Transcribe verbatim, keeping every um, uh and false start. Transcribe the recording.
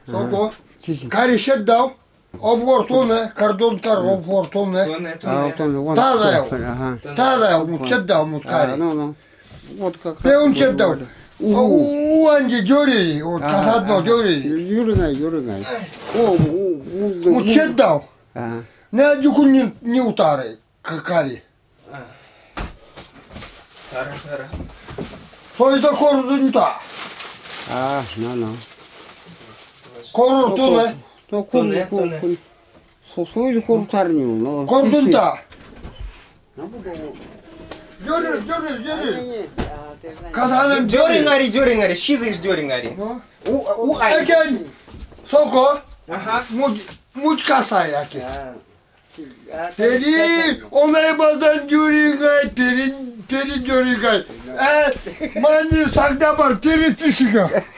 Soko. Чисто. Каришет дав. Обгортуне, кардон кар обгортуне. Тоне, А вот тоне. он, вот. Да, да, тофель, ага. Та да, му чет дав му А, кари. ну, ну. Вот как Те раз он вот чет дав. говорю. Угу. У анди дёри, вот касадно дёри. Юргай, юргай. О, Му чет дав. Ага. Не дюкун не не утаре кари. Тара, тара. Сойда кордунта. А, ну, ну. Кордуне. То Тоне, кун, тоне. кун. Сосой хуртарнил, но. Кордунта. Ну, буду. Дёри, дёри, дёри. Не, а, ты знаешь. Каданын Дёрингари, дёрингари, шизыш дёрингари. У, у, ай. Экен соко. Ага. Мут мут касаяки. А, а, Пери, onay bazen dürüngay, perin, peri dürüngay. E, mani sakda var, peri pişika.